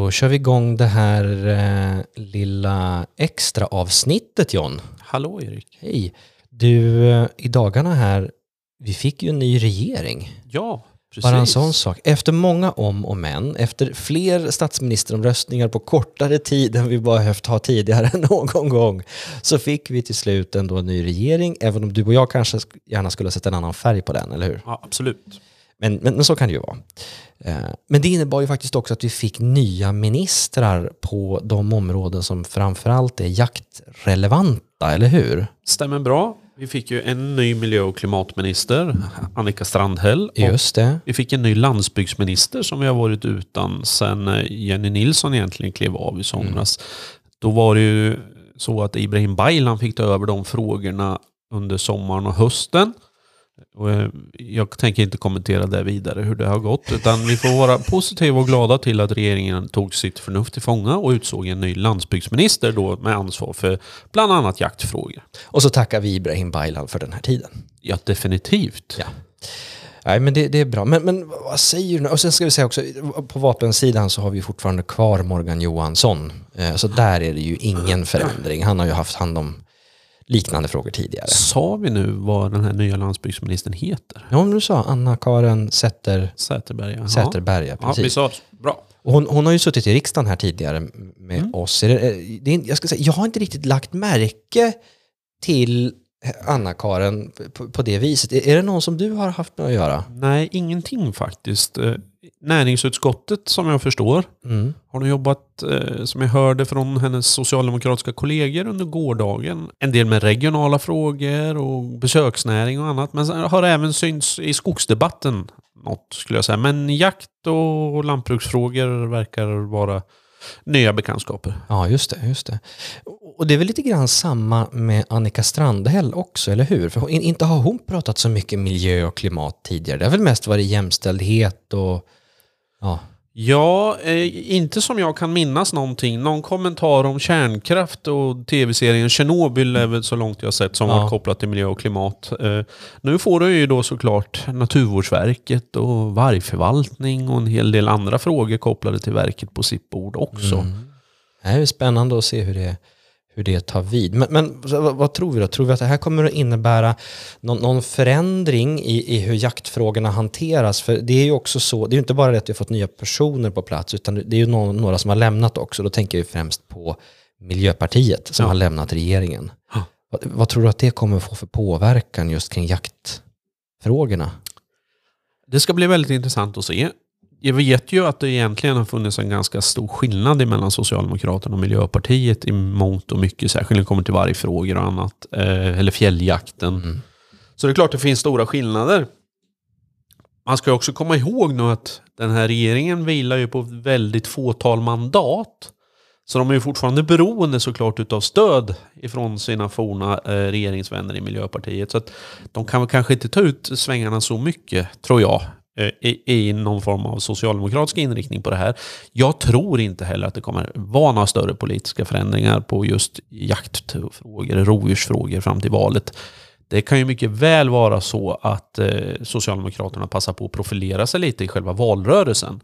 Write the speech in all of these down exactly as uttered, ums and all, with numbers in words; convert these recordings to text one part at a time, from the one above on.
Då kör vi igång det här eh, lilla extra avsnittet, John. Hallå Erik. Hej. Du, eh, i dagarna här, vi fick ju en ny regering. Ja, precis. Bara en sån sak. Efter många om och men, efter fler statsministeromröstningar på kortare tid än vi bara behövt ha tidigare någon gång, så fick vi till slut ändå en ny regering, även om du och jag kanske gärna skulle ha sett en annan färg på den, eller hur? Ja, absolut. Men, men, men så kan det ju vara. Men det innebar ju faktiskt också att vi fick nya ministrar på de områden som framförallt är jaktrelevanta, eller hur? Stämmer bra. Vi fick ju en ny miljö- och klimatminister, Annika Strandhäll. Just det. Vi fick en ny landsbygdsminister som vi har varit utan sedan Jenny Nilsson egentligen klev av i somras. Mm. Då var det ju så att Ibrahim Baylan fick ta över de frågorna under sommaren och hösten. Och jag tänker inte kommentera det vidare hur det har gått, utan vi får vara positiva och glada till att regeringen tog sitt förnuft till fånga och utsåg en ny landsbygdsminister då med ansvar för bland annat jaktfrågor. Och så tackar vi Ibrahim Baylan för den här tiden. Ja, definitivt. Ja. Nej, men det, det är bra. Men, men vad säger du nu? Och sen ska vi säga också, på vapensidan så har vi fortfarande kvar Morgan Johansson. Så där är det ju ingen förändring. Han har ju haft hand om liknande frågor tidigare. Sa vi nu vad den här nya landsbygdsministern heter? Ja, du sa Anna-Karin Sätter... Säterberg. Ja. Säterberg, ja, precis. Ja, vi sa bra. Och hon, hon har ju suttit i riksdagen här tidigare med mm. oss. Det, det, jag ska säga, jag har inte riktigt lagt märke till Anna-Karin på, på det viset. Är, är det någon som du har haft med att göra? Nej, ingenting faktiskt. Näringsutskottet, som jag förstår, mm. har nu jobbat, eh, som jag hörde från hennes socialdemokratiska kollegor under gårdagen, en del med regionala frågor och besöksnäring och annat, men har även synts i skogsdebatten något, skulle jag säga. Men jakt och lantbruksfrågor verkar vara nya bekantskaper. Ja, just det, just det. Och det är väl lite grann samma med Annika Strandhäll också, eller hur? För inte har hon pratat så mycket miljö och klimat tidigare. Det har väl mest varit jämställdhet och... Ja, ja eh, inte som jag kan minnas någonting. Någon kommentar om kärnkraft och tv-serien Tjernobyl är väl så långt jag sett som ja. var kopplat till miljö och klimat. Eh, nu får du ju då såklart Naturvårdsverket och vargförvaltning och en hel del andra frågor kopplade till verket på sitt bord också. Mm. Det är spännande att se hur det hur det tar vid. Men, men vad, vad tror vi då? Tror vi att det här kommer att innebära någon, någon förändring i, i hur jaktfrågorna hanteras? För det är ju också så, det är ju inte bara det att vi har fått nya personer på plats, utan det är ju någon, några som har lämnat också. Då tänker jag främst på Miljöpartiet som ja. har lämnat regeringen. Ja. Vad, vad tror du att det kommer att få för påverkan just kring jaktfrågorna? Det ska bli väldigt intressant att se. Jag vet ju att det egentligen har funnits en ganska stor skillnad mellan Socialdemokraterna och Miljöpartiet i mångt och mycket, särskilt när det kommer till vargfrågor och annat, eh, eller fjälljakten. Mm. Så det är klart det finns stora skillnader. Man ska också komma ihåg nu att den här regeringen vilar ju på väldigt fåtal mandat. Så de är ju fortfarande beroende såklart utav stöd ifrån sina forna eh, regeringsvänner i Miljöpartiet. Så att de kan väl kanske inte ta ut svängarna så mycket, tror jag. I, i någon form av socialdemokratisk inriktning på det här. Jag tror inte heller att det kommer vara några större politiska förändringar på just jaktfrågor, rovdjursfrågor fram till valet. Det kan ju mycket väl vara så att eh, Socialdemokraterna passar på att profilera sig lite i själva valrörelsen.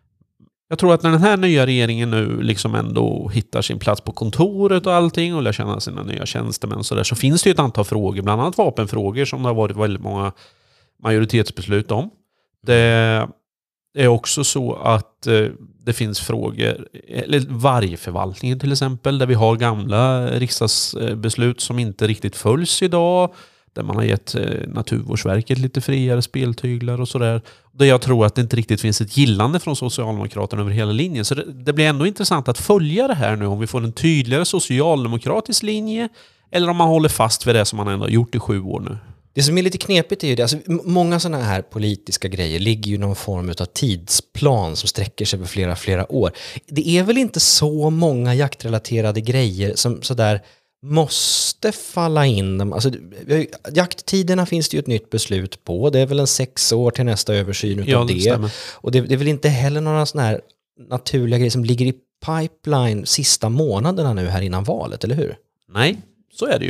Jag tror att när den här nya regeringen nu liksom ändå hittar sin plats på kontoret och allting och lär känna sina nya tjänstemän så där, så finns det ju ett antal frågor, bland annat vapenfrågor som det har varit väldigt många majoritetsbeslut om. Det är också så att eh, det finns frågor, eller vargförvaltningen till exempel, där vi har gamla riksdagsbeslut som inte riktigt följs idag, där man har gett eh, Naturvårdsverket lite friare speltyglar och sådär. Där jag tror att det inte riktigt finns ett gillande från Socialdemokraterna över hela linjen. Så det, det blir ändå intressant att följa det här nu, om vi får en tydligare socialdemokratisk linje eller om man håller fast vid det som man ändå har gjort i sju år nu. Det som är lite knepigt är ju det, alltså, många sådana här politiska grejer ligger ju i någon form av tidsplan som sträcker sig över flera, flera år. Det är väl inte så många jaktrelaterade grejer som sådär måste falla in. Alltså, jakttiderna finns det ju ett nytt beslut på. Det är väl en sex år till nästa översyn utav ja, det. det. Och det, det är väl inte heller några sådana här naturliga grejer som ligger i pipeline sista månaderna nu här innan valet, eller hur? Nej, så är det ju.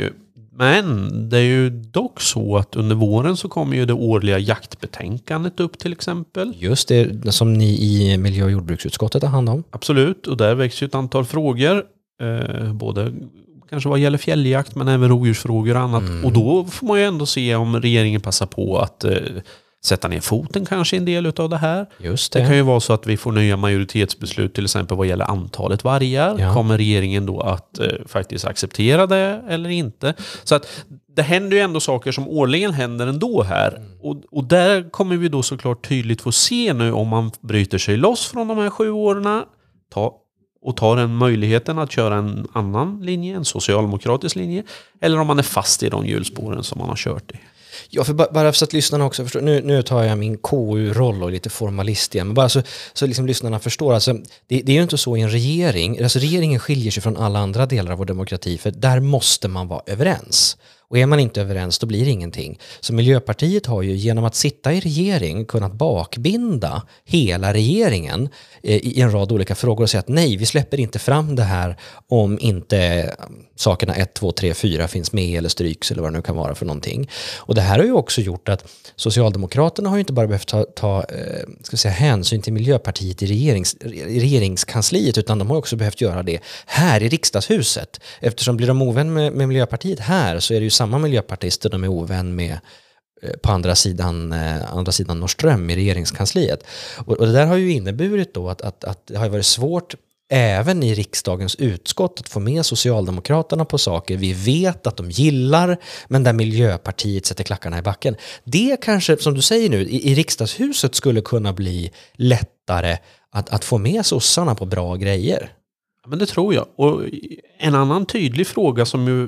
Men det är ju dock så att under våren så kommer ju det årliga jaktbetänkandet upp till exempel. Just det, som ni i miljö- och jordbruksutskottet har hand om. Absolut, och där väcks ju ett antal frågor. Eh, både kanske vad gäller fjälljakt men även rovdjursfrågor och annat. Mm. Och då får man ju ändå se om regeringen passar på att eh, sätta ner foten kanske en del av det här. Just det. Det kan ju vara så att vi får nya majoritetsbeslut till exempel vad gäller antalet vargar. Ja. Kommer regeringen då att eh, faktiskt acceptera det eller inte? Så att det händer ju ändå saker som årligen händer ändå här. Mm. Och, och där kommer vi då såklart tydligt få se nu om man bryter sig loss från de här sju åren ta, och tar den möjligheten att köra en annan linje, en socialdemokratisk linje, eller om man är fast i de hjulspåren som man har kört i. Ja, för bara så att lyssnarna också förstår, nu, nu tar jag min K U-roll och lite formalist igen, men bara så, så liksom lyssnarna förstår, alltså, det, det är ju inte så i en regering, alltså regeringen skiljer sig från alla andra delar av vår demokrati, för där måste man vara överens. Och är man inte överens, då blir det ingenting. Så Miljöpartiet har ju genom att sitta i regering kunnat bakbinda hela regeringen eh, i en rad olika frågor och säga att nej, vi släpper inte fram det här om inte sakerna ett, två, tre, fyra finns med eller stryks eller vad det nu kan vara för någonting. Och det här har ju också gjort att Socialdemokraterna har ju inte bara behövt ta, ta eh, ska säga, hänsyn till Miljöpartiet i, regerings, i regeringskansliet, utan de har också behövt göra det här i riksdagshuset. Eftersom blir de ovän med, med Miljöpartiet här, så är det ju samma miljöpartister de är ovän med eh, på andra sidan, eh, andra sidan Norrström i regeringskansliet. Och, och det där har ju inneburit då att, att, att det har varit svårt även i riksdagens utskott att få med Socialdemokraterna på saker vi vet att de gillar, men där Miljöpartiet sätter klackarna i backen. Det kanske, som du säger nu, i, i riksdagshuset skulle kunna bli lättare att, att få med sossarna på bra grejer. Men det tror jag. Och en annan tydlig fråga som ju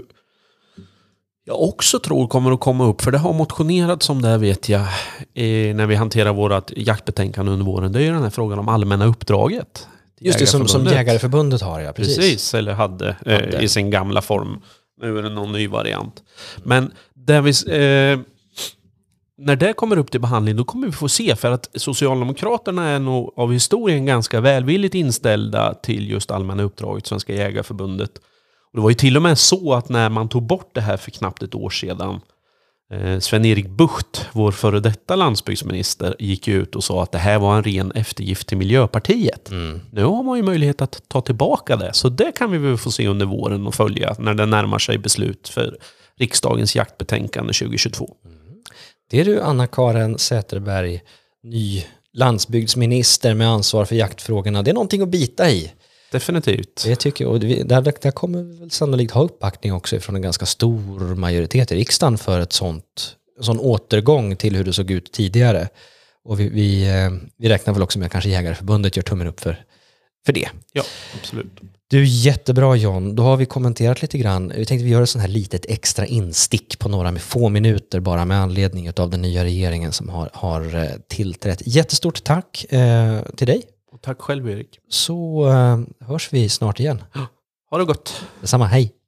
jag också tror kommer att komma upp, för det har motionerats om det, vet jag, när vi hanterar vårt jaktbetänkande under våren, det är ju den här frågan om allmänna uppdraget. Just det, som, som Jägareförbundet har, ja, precis. Precis, eller hade, hade. Eh, i sin gamla form. Nu är det någon ny variant. Men där vi, eh, när det kommer upp till behandling, då kommer vi få se, för att Socialdemokraterna är nog av historien ganska välvilligt inställda till just allmänna uppdraget, Svenska Jägareförbundet. Och det var ju till och med så att när man tog bort det här för knappt ett år sedan, eh, Sven-Erik Bucht, vår före detta landsbygdsminister, gick ut och sa att det här var en ren eftergift till Miljöpartiet. Mm. Nu har man ju möjlighet att ta tillbaka det, så det kan vi väl få se under våren och följa när det närmar sig beslut för riksdagens jaktbetänkande tjugohundratjugotvå. Mm. Det är du, Anna-Karin Säterberg, ny landsbygdsminister med ansvar för jaktfrågorna. Det är någonting att bita i. Definitivt. Det tycker jag. Och där, där kommer vi väl sannolikt ha uppbackning också från en ganska stor majoritet i riksdagen för ett sånt, en sån återgång till hur det såg ut tidigare. Och vi, vi, vi räknar väl också med att kanske Jägareförbundet gör tummen upp för, för det. Ja, absolut. Du, jättebra John. Då har vi kommenterat lite grann. Vi tänkte vi gör ett sån här litet extra instick på några med få minuter bara med anledning av den nya regeringen som har, har tillträtt. Jättestort tack eh, till dig. Och tack själv, Erik. Så eh, hörs vi snart igen. Ha det gott. Detsamma, hej.